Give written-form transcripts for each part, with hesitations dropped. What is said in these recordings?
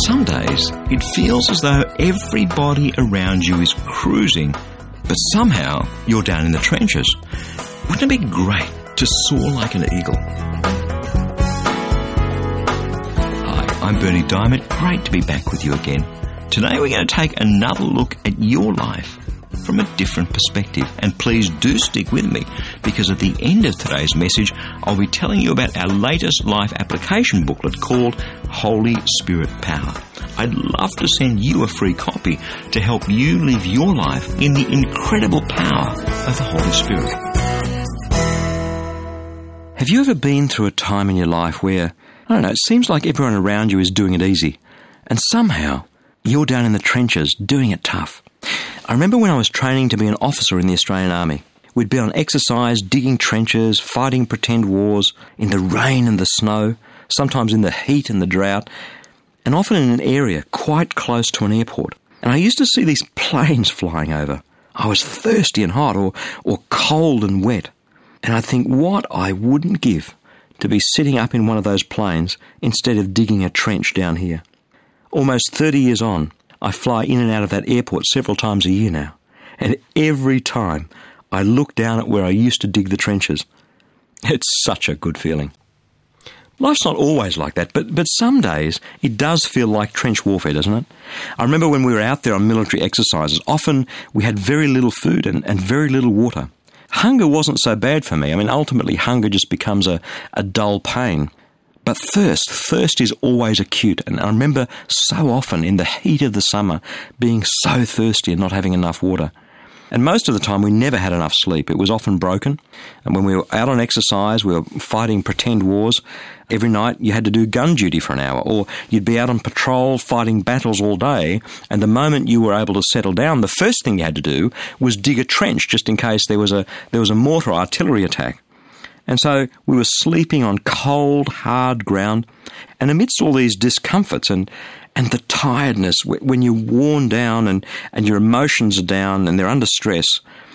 Some days, it feels as though everybody around you is cruising, but somehow you're down in the trenches. Wouldn't it be great to soar like an eagle? Hi, I'm Bernie Diamond. Great to be back with you again. Today we're going to take another look at your life from a different perspective. And please do stick with me, because at the end of today's message, I'll be telling you about our latest life application booklet called Holy Spirit Power. I'd love to send you a free copy to help you live your life in the incredible power of the Holy Spirit. Have you ever been through a time in your life where, it seems like everyone around you is doing it easy, and somehow you're down in the trenches doing it tough? I remember when I was training to be an officer in the Australian Army. We'd be on exercise, digging trenches, fighting pretend wars, in the rain and the snow, sometimes in the heat and the drought, and often in an area quite close to an airport. And I used to see these planes flying over. I was thirsty and hot, or cold and wet. And I'd think what I wouldn't give to be sitting up in one of those planes instead of digging a trench down here. Almost 30 years on, I fly in and out of that airport several times a year now. And every time I look down at where I used to dig the trenches. It's such a good feeling. Life's not always like that, but some days it does feel like trench warfare, doesn't it? I remember when we were out there on military exercises, often we had very little food and very little water. Hunger wasn't so bad for me. Ultimately hunger just becomes a dull pain. But thirst is always acute, and I remember so often in the heat of the summer being so thirsty and not having enough water. And most of the time we never had enough sleep. It was often broken. And when we were out on exercise, we were fighting pretend wars. Every night you had to do gun duty for an hour, or you'd be out on patrol fighting battles all day, and the moment you were able to settle down, the first thing you had to do was dig a trench just in case there was a mortar or artillery attack. And so we were sleeping on cold, hard ground, and amidst all these discomforts and the tiredness, when you're worn down and your emotions are down and they're under stress,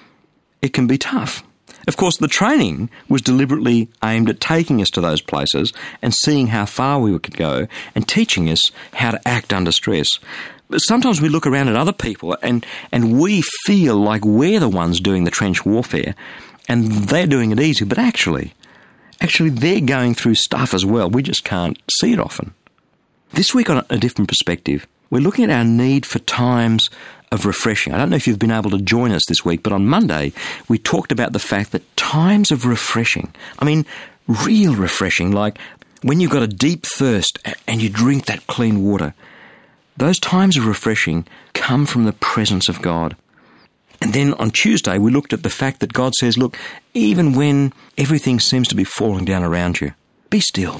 it can be tough. Of course, the training was deliberately aimed at taking us to those places and seeing how far we could go and teaching us how to act under stress. But sometimes we look around at other people and we feel like we're the ones doing the trench warfare, and they're doing it easy, but actually they're going through stuff as well. We just can't see it often. This week on A Different Perspective, we're looking at our need for times of refreshing. I don't know if you've been able to join us this week, but on Monday we talked about the fact that times of refreshing, real refreshing, like when you've got a deep thirst and you drink that clean water, those times of refreshing come from the presence of God. And then on Tuesday, we looked at the fact that God says, look, even when everything seems to be falling down around you, be still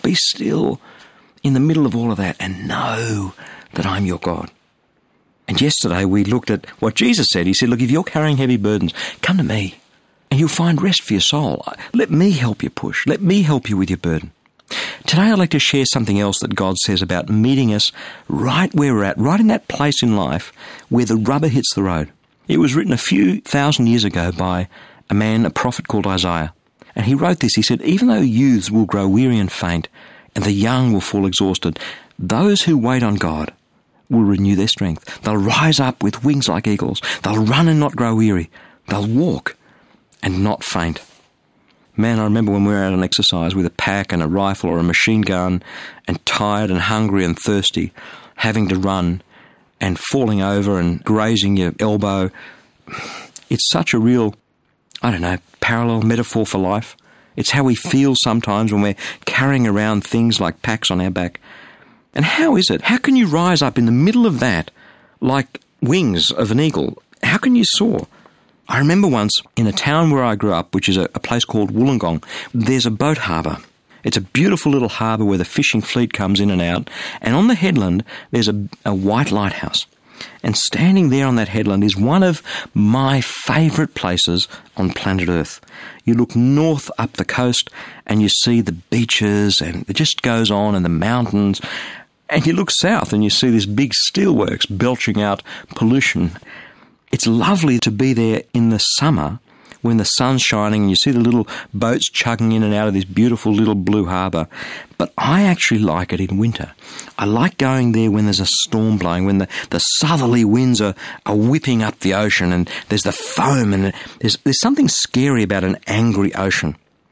in the middle of all of that and know that I'm your God. And yesterday we looked at what Jesus said. He said, look, if you're carrying heavy burdens, come to me and you'll find rest for your soul. Let me help you push. Let me help you with your burden. Today I'd like to share something else that God says about meeting us right where we're at, right in that place in life where the rubber hits the road. It was written a few thousand years ago by a prophet called Isaiah. And he wrote this. He said, even though youths will grow weary and faint, and the young will fall exhausted, those who wait on God will renew their strength. They'll rise up with wings like eagles. They'll run and not grow weary. They'll walk and not faint. Man, I remember when we were out on exercise with a pack and a rifle or a machine gun, and tired and hungry and thirsty, having to run and falling over and grazing your elbow. It's such a real, parallel metaphor for life. It's how we feel sometimes when we're carrying around things like packs on our back. And how is it? How can you rise up in the middle of that like wings of an eagle? How can you soar? I remember once in a town where I grew up, which is a place called Wollongong, there's a boat harbour. It's a beautiful little harbour where the fishing fleet comes in and out. And on the headland, there's a white lighthouse. And standing there on that headland is one of my favourite places on planet Earth. You look north up the coast and you see the beaches, and it just goes on, and the mountains. And you look south and you see this big steelworks belching out pollution. It's lovely to be there in the summer when the sun's shining and you see the little boats chugging in and out of this beautiful little blue harbour. But I actually like it in winter. I like going there when there's a storm blowing, when the southerly winds are whipping up the ocean and there's the foam, and there's something scary about an angry ocean.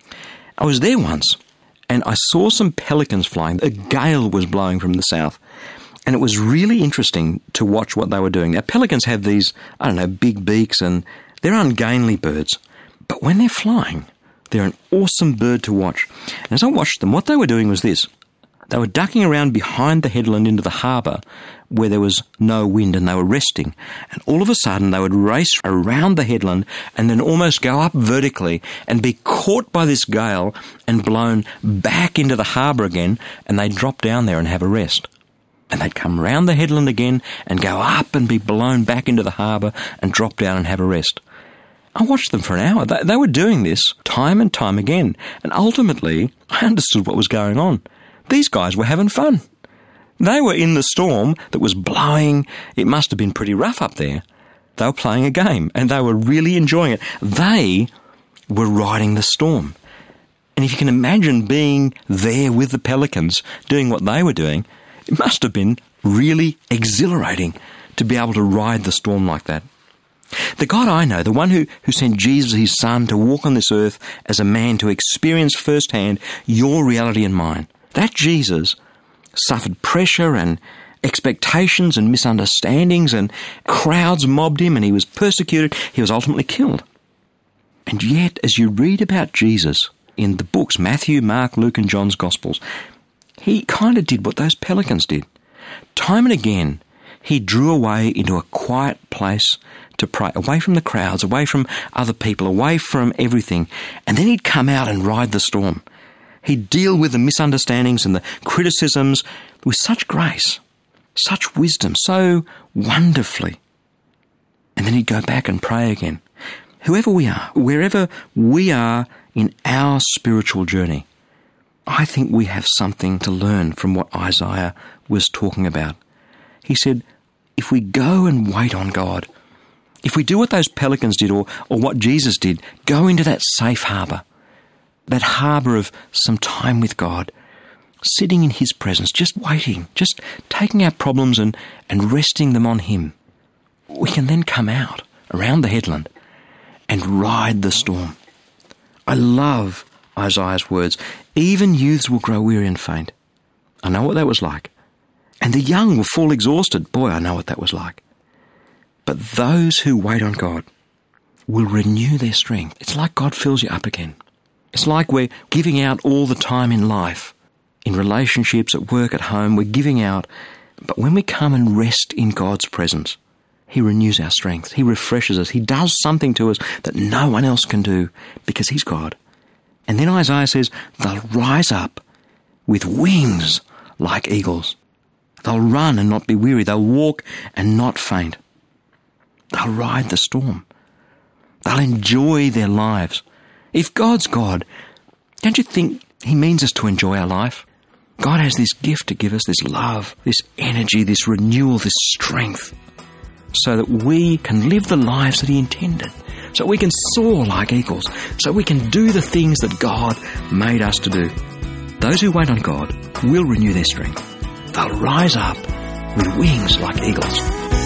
I was there once and I saw some pelicans flying. A gale was blowing from the south. And it was really interesting to watch what they were doing. Now, pelicans have these, big beaks, and they're ungainly birds. But when they're flying, they're an awesome bird to watch. And as I watched them, what they were doing was this. They were ducking around behind the headland into the harbour where there was no wind, and they were resting. And all of a sudden, they would race around the headland and then almost go up vertically and be caught by this gale and blown back into the harbour again, and they'd drop down there and have a rest. And they'd come round the headland again and go up and be blown back into the harbour and drop down and have a rest. I watched them for an hour. They were doing this time and time again. And ultimately, I understood what was going on. These guys were having fun. They were in the storm that was blowing. It must have been pretty rough up there. They were playing a game and they were really enjoying it. They were riding the storm. And if you can imagine being there with the pelicans doing what they were doing, it must have been really exhilarating to be able to ride the storm like that. The God I know, the one who sent Jesus, his son, to walk on this earth as a man to experience firsthand your reality and mine, that Jesus suffered pressure and expectations and misunderstandings, and crowds mobbed him and he was persecuted. He was ultimately killed. And yet, as you read about Jesus in the books, Matthew, Mark, Luke and John's Gospels, he kind of did what those pelicans did. Time and again, he drew away into a quiet place to pray, away from the crowds, away from other people, away from everything. And then he'd come out and ride the storm. He'd deal with the misunderstandings and the criticisms with such grace, such wisdom, so wonderfully. And then he'd go back and pray again. Whoever we are, wherever we are in our spiritual journey, I think we have something to learn from what Isaiah was talking about. He said, if we go and wait on God, if we do what those pelicans did or what Jesus did, go into that safe harbour, that harbour of some time with God, sitting in his presence, just waiting, just taking our problems and resting them on him, we can then come out around the headland and ride the storm. I love Isaiah's words. Even youths will grow weary and faint. I know what that was like. And the young will fall exhausted. Boy, I know what that was like. But those who wait on God will renew their strength. It's like God fills you up again. It's like we're giving out all the time in life, in relationships, at work, at home. We're giving out. But when we come and rest in God's presence, he renews our strength. He refreshes us. He does something to us that no one else can do because he's God. And then Isaiah says, they'll rise up with wings like eagles. They'll run and not be weary. They'll walk and not faint. They'll ride the storm. They'll enjoy their lives. If God's God, don't you think he means us to enjoy our life? God has this gift to give us, this love, this energy, this renewal, this strength, so that we can live the lives that he intended. So we can soar like eagles, so we can do the things that God made us to do. Those who wait on God will renew their strength. They'll rise up with wings like eagles.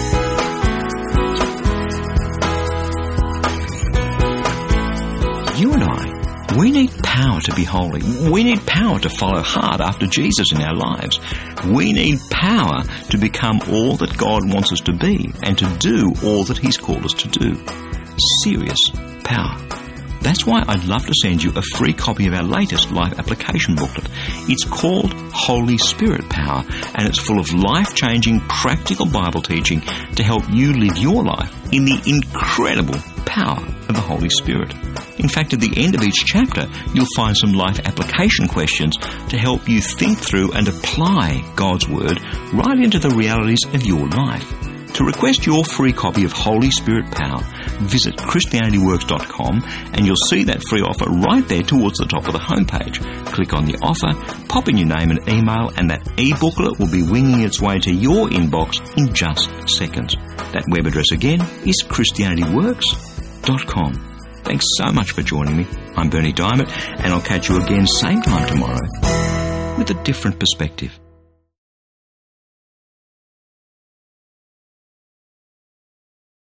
You and I, we need power to be holy. We need power to follow hard after Jesus in our lives. We need power to become all that God wants us to be and to do all that he's called us to do. Serious power. That's why I'd love to send you a free copy of our latest life application booklet. It's called Holy Spirit Power, and it's full of life-changing, practical Bible teaching to help you live your life in the incredible power of the Holy Spirit. In fact, at the end of each chapter, you'll find some life application questions to help you think through and apply God's Word right into the realities of your life. To request your free copy of Holy Spirit Power, visit ChristianityWorks.com and you'll see that free offer right there towards the top of the homepage. Click on the offer, pop in your name and email, and that e-booklet will be winging its way to your inbox in just seconds. That web address again is ChristianityWorks.com. Thanks so much for joining me. I'm Bernie Diamond, and I'll catch you again same time tomorrow with a different perspective.